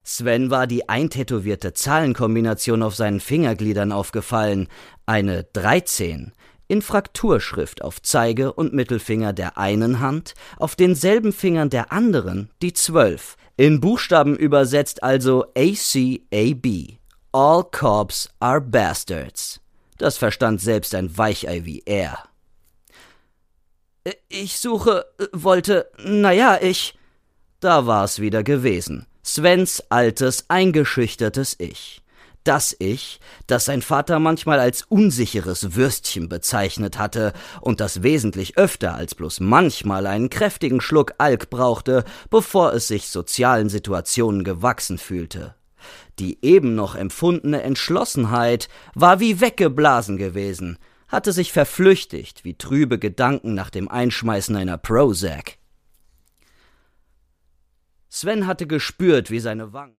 Sven war die eintätowierte Zahlenkombination auf seinen Fingergliedern aufgefallen, eine 13, in Frakturschrift auf Zeige- und Mittelfinger der einen Hand, auf denselben Fingern der anderen die 12, in Buchstaben übersetzt also ACAB. All Cops are Bastards. Das verstand selbst ein Weichei wie er. Da war es wieder gewesen. Svens altes, eingeschüchtertes Ich. Das Ich, das sein Vater manchmal als unsicheres Würstchen bezeichnet hatte und das wesentlich öfter als bloß manchmal einen kräftigen Schluck Alk brauchte, bevor es sich sozialen Situationen gewachsen fühlte. Die eben noch empfundene Entschlossenheit war wie weggeblasen gewesen, hatte sich verflüchtigt wie trübe Gedanken nach dem Einschmeißen einer Prozac. Sven hatte gespürt, wie seine Wangen